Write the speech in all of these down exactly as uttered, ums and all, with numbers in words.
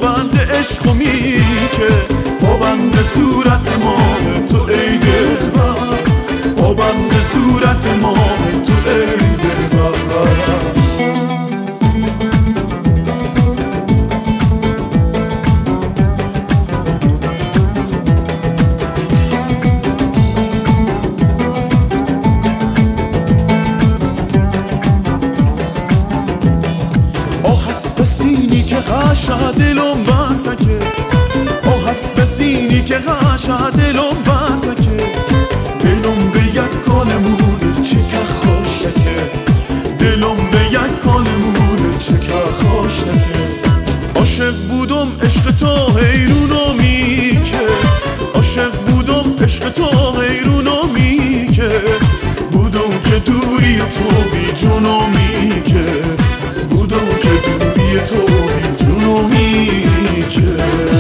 پابند عشق و میکه، پابند صورت ماه تو ای دلبر، پابند صورت ماه تو ای دلبر. غاشا دلم باتکه، آه هست بسینی که غاشا دلم باتکه، دلم به یک کال موده چه که خوشکه، دلم به یک کال موده چه که خوشکه. عاشق بودم عشق تو حیرونو میکه، عاشق بودم عشق تو حیرونو میکه، بودم که دوری تو بی جونو میکه، بودم که دوری تو بی جونو میکه.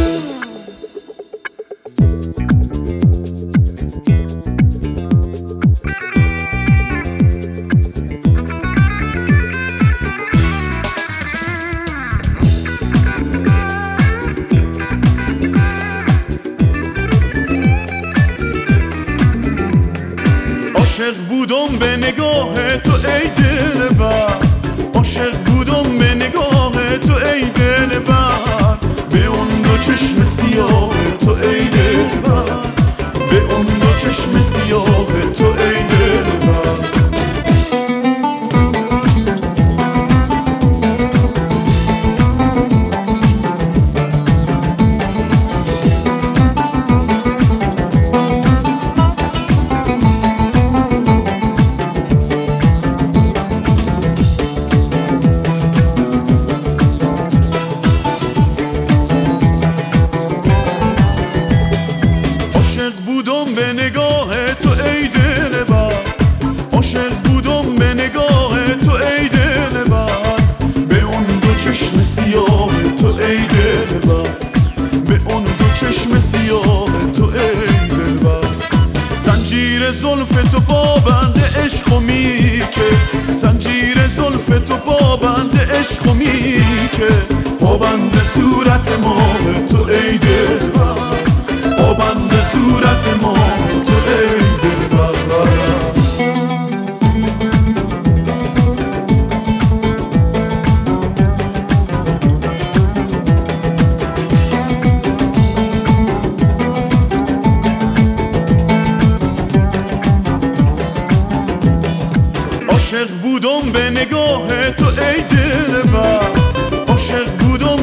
عاشق بودم به نگاه تو ای دلبر، عاشق بودم به نگاه تو ای دلبر، به اون دو چشم سیاه تو ای دلبر، به اون دو چشم سیاه تو ای دلبر. بودم به نگاه تو ای دلبر، عاشق بودم به نگاه تو ای دلبر، به اون دو چشم سیاه تو ای دلبر، به اون دو چشم سیاه تو ای دلبر. زنجیر زلف تو پابند عشق و میکه، زنجیر زلف تو پابند عشق و میکه، پابند صورت ماه تو ای دلبر، پابند صورت ماه تو ای دلبر. عاشق بودم به نگاه تو ای دلبر، عاشق بودم